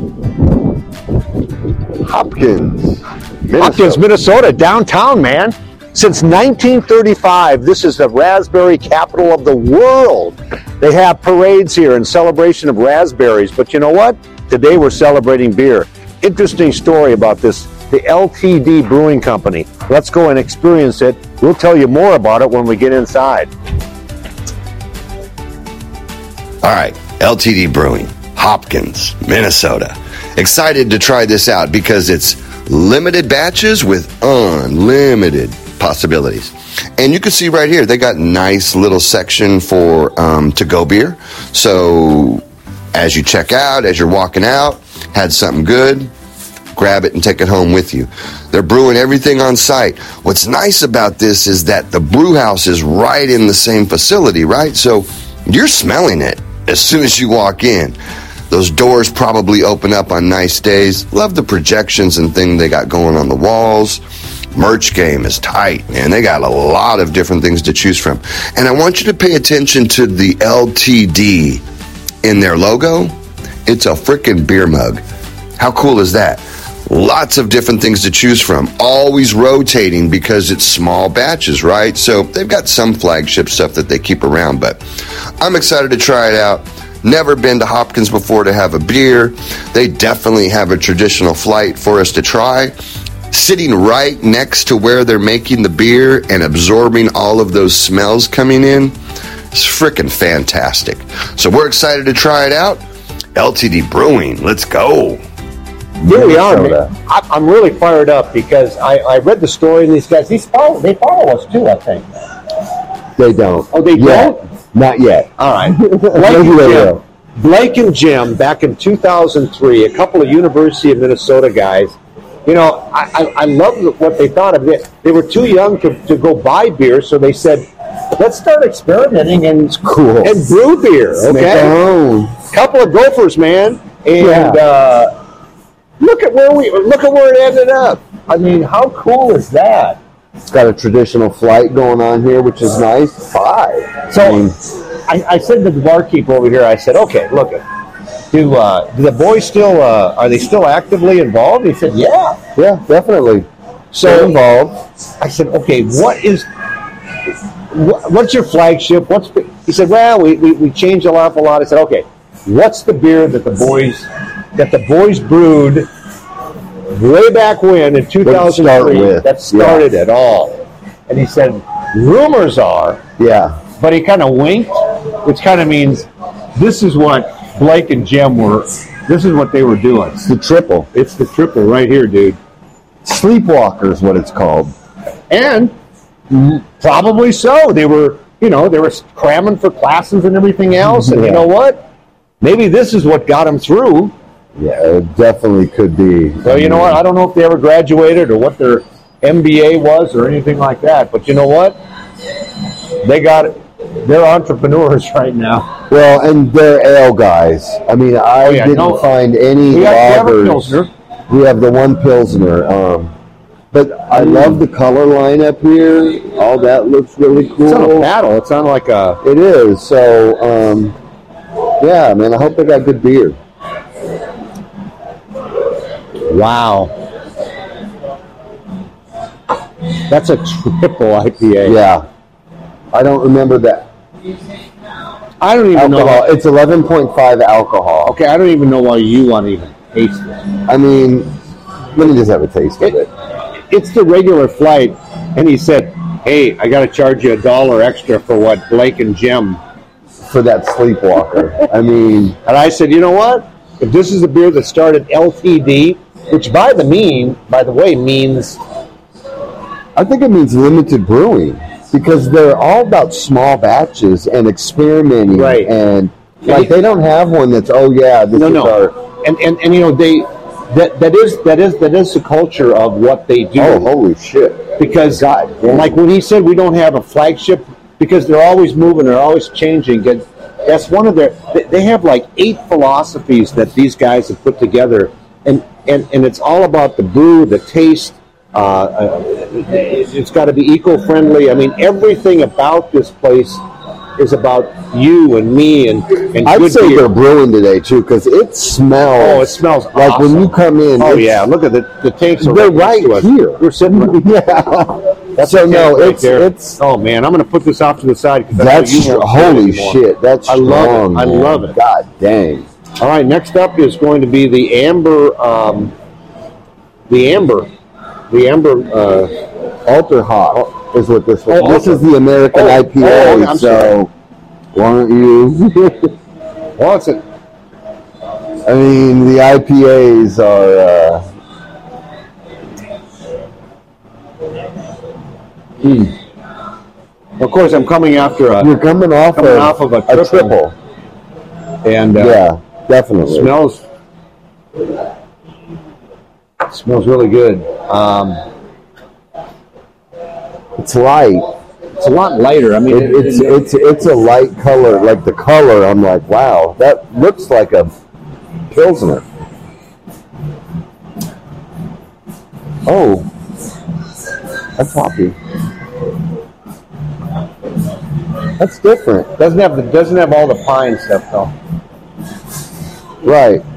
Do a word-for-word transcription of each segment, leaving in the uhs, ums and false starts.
Hopkins, Minnesota. Hopkins, Minnesota, downtown, man. Since nineteen thirty-five, this is the raspberry capital of the world. They have parades here in celebration of raspberries, but you know what? Today we're celebrating beer. Interesting story about this, the L T D Brewing Company. Let's go and experience it. We'll tell you more about it when we get inside. All right, L T D Brewing, Hopkins, Minnesota. Excited to try this out because it's limited batches with unlimited possibilities. And you can see right here, they got a nice little section for um, to-go beer. So as you check out, as you're walking out, had something good, grab it and take it home with you. They're brewing everything on site. What's nice about this is that the brew house is right in the same facility, right? So you're smelling it as soon as you walk in. Those doors probably open up on nice days. Love the projections and thing they got going on the walls. Merch game is tight, man. They got a lot of different things to choose from. And I want you to pay attention to the L T D in their logo. It's a freaking beer mug. How cool is that? Lots of different things to choose from. Always rotating because it's small batches, right? So they've got some flagship stuff that they keep around, but I'm excited to try it out. Never been to Hopkins before to have a beer. They definitely have a traditional flight for us to try. Sitting right next to where they're making the beer and absorbing all of those smells coming in, it's freaking fantastic. So we're excited to try it out. L T D Brewing, let's go. Here we are, man. I'm really fired up because I, I read the story of these guys. These follow, they follow us too, I think. They don't. Oh, they yet. don't? Not yet. All right. Blake and Jim, Blake and Jim, back in two thousand three, a couple of University of Minnesota guys. You know, I, I, I love what they thought of it. They were too young to, to go buy beer, so they said, let's start experimenting and, cool. and brew beer, okay? Couple of gophers, man. And Yeah. uh, look at where we look at where it ended up. I mean, how cool is that? It's got a traditional flight going on here, which is nice. Five. So I mean, I, I said to the barkeep over here, I said, okay, look at do uh, do the boys still uh, are they still actively involved? He said, yeah. yeah, definitely. So They're involved. I said, okay, what is what, what's your flagship? What's the, he said, well, we, we we changed a lot, a lot. I said, okay, what's the beer that the boys that the boys brewed way back when in two thousand three that started yeah. it all? And he said, rumors are, Yeah. but he kind of winked, which kind of means this is what Blake and Jim were, this is what they were doing. It's the triple. It's the triple right here, dude. Sleepwalker is what it's called. And probably so. They were, you know, they were cramming for classes and everything else. And Yeah. you know what? Maybe this is what got them through. Yeah, it definitely could be. So you know what? I don't know if they ever graduated or what their M B A was or anything like that. But you know what? They got it. They're entrepreneurs right now. Well, and they're ale guys. I mean, I Oh, yeah, didn't no. find any We have a lagers. Pilsner. We have the one Pilsner. Um, but I love the color line up here. All that looks really cool. It's on a paddle. It's on like a. It is. So, um, yeah, man, I hope they got good beer. Wow. That's a triple I P A. Yeah. I don't remember that. I don't even Alcohol. know. It's eleven point five alcohol. Okay, I don't even know why you want to even taste it. I mean, let me just have a taste of It- it. It's the regular flight, and he said, hey, I got to charge you a dollar extra for what Blake and Jim. For that Sleepwalker. I mean, And I said, you know what? If this is a beer that started L T D, which by the mean, by the way, means I think it means limited brewing because they're all about small batches and experimenting. Right. And like they don't have one that's, oh yeah, this no, is no, our. and, and and you know they that that is that is that is the culture of what they do. Oh, holy shit. Because God damn. like when he said we don't have a flagship, because they're always moving, they're always changing. And that's one of their. they- They have like eight philosophies that these guys have put together, and and and it's all about the brew, the taste. Uh, uh, it's got to be eco-friendly. I mean, everything about this place is about you and me and, and I'd good say beer. they're brewing today too, because it smells. Oh, it smells like awesome. when you come in. Oh it's- yeah, look at the the tapes. Are They're right next to us. here. We're sitting. Right, Yeah. that's So the no, tape right it's there. it's Oh man, I'm gonna put this off to the side because that's you won't holy do it anymore. shit. That's I love it. strong, I man. love it. God dang. All right, next up is going to be the amber, um, the amber, the amber. Uh, Alter Hop is what this was. Oh, this Alter. is the American Oh, I P A. oh, I'm so why don't you? well, it's a, I mean, the I P As are. Uh, of course, I'm coming after a you're coming off coming of, off of a a triple, triple. and uh, Yeah, definitely. smells smells really good. Um, It's light. it's a lot lighter. I mean, It, it's it's it's a light color. Like the color, I'm like, wow, that looks like a Pilsner. Oh, that's hoppy. That's different. doesn't have the doesn't have all the pine stuff though. Right.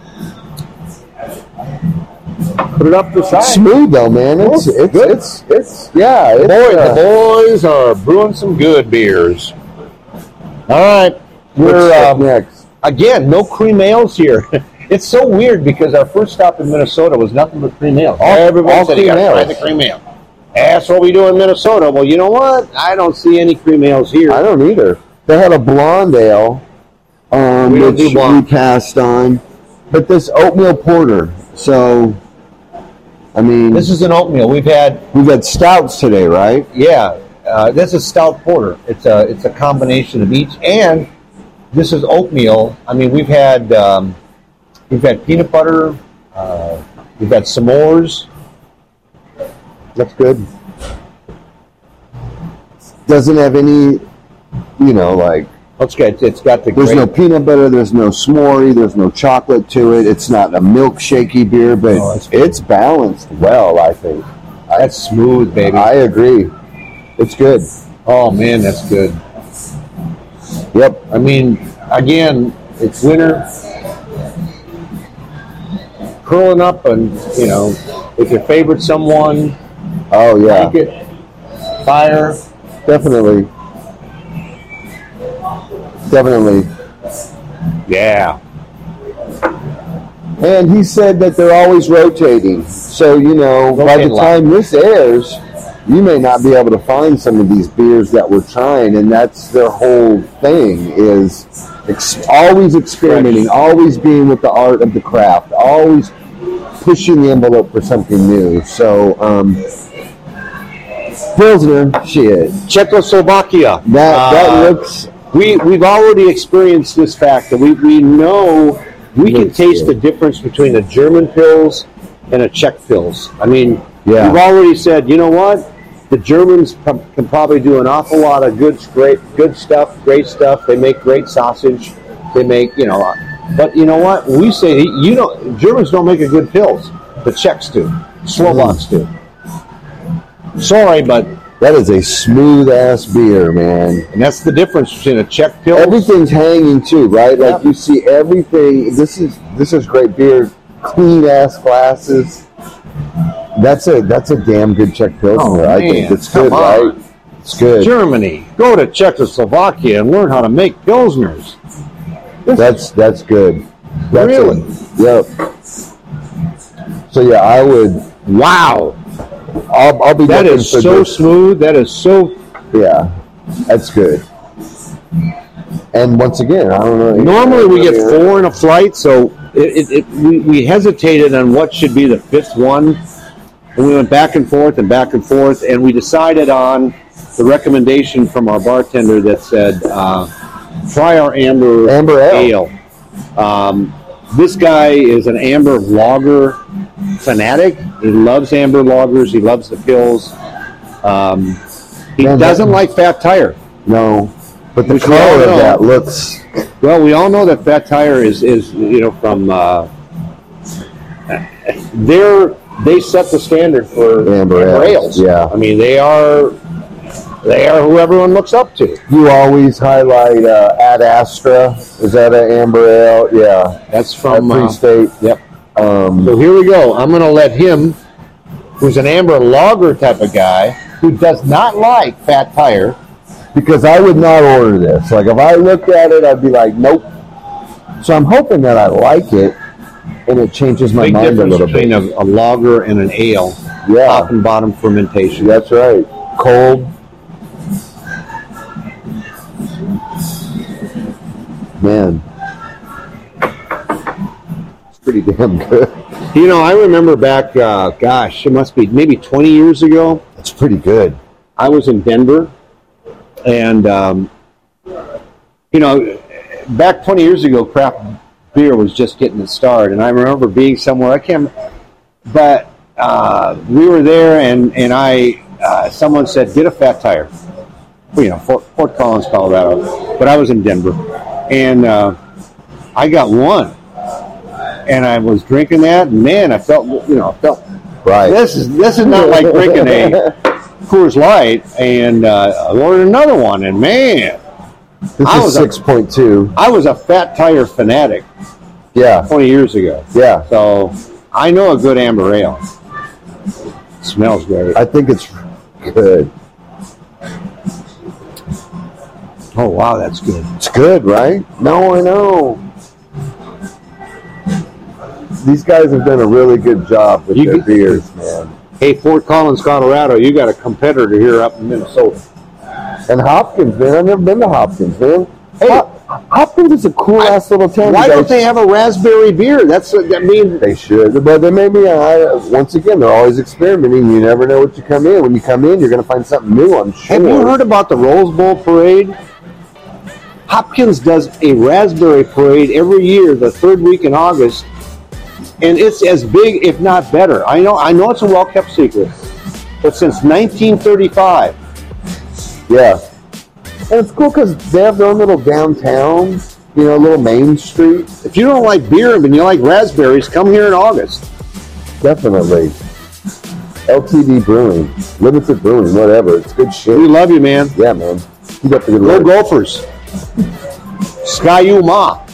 Put it up to the side. Smooth though, man. It's Oh, it's, good. it's it's yeah. It's, Boy, uh, the boys are brewing some good beers. All right, what's we're up um, next? again no cream ales here. It's so weird because our first stop in Minnesota was nothing but cream ale. All- Everybody all said you cream got to try ales. the cream ale. That's what we do in Minnesota. Well, you know what? I don't see any cream ales here. I don't either. They had a blonde ale, um, We don't which do blonde. we passed on, but this oatmeal porter. So, I mean, This is an oatmeal. We've had we've had stouts today, right? yeah. Uh, this is stout porter. It's a it's a combination of each, and this is oatmeal. I mean, we've had um, we've had peanut butter. Uh, we've had s'mores. That's good. Doesn't have any, you know, like It's got it's got the there's great, no peanut butter, there's no s'more, there's no chocolate to it. It's not a milkshakey beer, but Oh, that's good. it's balanced well, I think. that's smooth, baby. I agree. It's good. Oh man, that's good. Yep. I mean, again, it's winter. Curling up and, you know, with your favorite someone, Oh yeah. blanket, fire. Definitely. Definitely. Yeah. And he said that they're always rotating. So, you know, by Rotating the a lot. time this airs, you may not be able to find some of these beers that we're trying. And that's their whole thing is ex- always experimenting, Fresh. always being with the art of the craft, always pushing the envelope for something new. So, um, Pilsner, shit. Czechoslovakia. That, that Uh, looks... We we've already experienced this fact that we, we know we can Looks taste good. the difference between a German Pils and a Czech Pils. I mean, Yeah. we've already said, you know what? The Germans p- can probably do an awful lot of good, great, good stuff, great stuff. They make great sausage. They make, you know, but you know what? We say you don't. Germans don't make a good Pils. The Czechs do. Slovaks do. Sorry, but That is a smooth ass beer, man. and that's the difference between a Czech Pils. Everything's hanging too, right? Like Yep. you see everything. This is this is great beer. Clean ass glasses. That's a that's a damn good Czech Pilsner. Oh, I man, think it's come good, on. right? It's good. Germany. Go to Czechoslovakia and learn how to make Pilsners. That's that's good. That's Really? A, yep. So yeah, I would. Wow. I'll, I'll be That looking is for so this. smooth. That is so. Yeah, that's good. And once again, I don't know. Normally we get four in a flight, so it, it, it, we, we hesitated on what should be the fifth one. And we went back and forth and back and forth, and we decided on the recommendation from our bartender that said, uh, try our amber, Amber ale. ale. Um, this guy is an amber lager fanatic. He loves amber lagers. He loves the pills. Um, he Man, doesn't that- like Fat Tire. No, but the Which we all color of know. that looks. Well, we all know that Fat Tire is, is you know, from uh, they're they set the standard for Amber ales, ales. yeah. I mean, they are They are who everyone looks up to. You always highlight uh, Ad Astra. Is that an amber ale? Yeah, That's from Free uh, State. Yep. Um, So here we go. I'm going to let him, who's an amber lager type of guy, who does not like Fat Tire. because I would not order this. Like, if I looked at it, I'd be like, nope. So I'm hoping that I like it, and it changes my Big mind a difference little between bit. a, a lager and an ale. Yeah. Top and bottom fermentation. That's right. Cold. Man. It's pretty damn good. You know, I remember back, uh, gosh, it must be maybe twenty years ago. It's pretty good. I was in Denver, and, um, you know, back twenty years ago, craft beer was just getting its start. And I remember being somewhere, I can't, but uh, we were there, and, and I, uh, someone said, get a Fat Tire. Well, you know, Fort, Fort Collins, Colorado. But I was in Denver. And uh, I got one. And I was drinking that, and man, I felt, you know, I felt, Right. this is this is not like drinking a Coors Light. And uh, I ordered another one, and man, This I is was a- six point two. I was a Fat Tire fanatic Yeah. twenty years ago. Yeah. So I know a good amber ale. Smells great. I think it's good. Oh, wow, that's good. It's good, right? No, I know. These guys have done a really good job with You their get- beers, man. Hey, Fort Collins, Colorado, you got a competitor here up in Minnesota. And Hopkins, man. I've never been to Hopkins, man. Hey, Hop- Hopkins is a cool ass little town. Why You don't guys- they have a raspberry beer? That's I mean, They should, but they may be. Uh, once again, they're always experimenting. You never know what you come in. When you come in, you're going to find something new. I'm sure. have you heard about the Rose Bowl parade? Hopkins does a raspberry parade every year, the third week in August, and it's as big, if not better. I know, I know, it's a well-kept secret, but since nineteen thirty-five, Yeah, and it's cool because they have their own little downtown. You know, little main street. if you don't like beer and you like raspberries, come here in August. Definitely. L T D Brewing, Limited Brewing, whatever. It's good We shit. love you, man. Yeah, man. Keep up the good Go work. Gophers. Sky U Ma.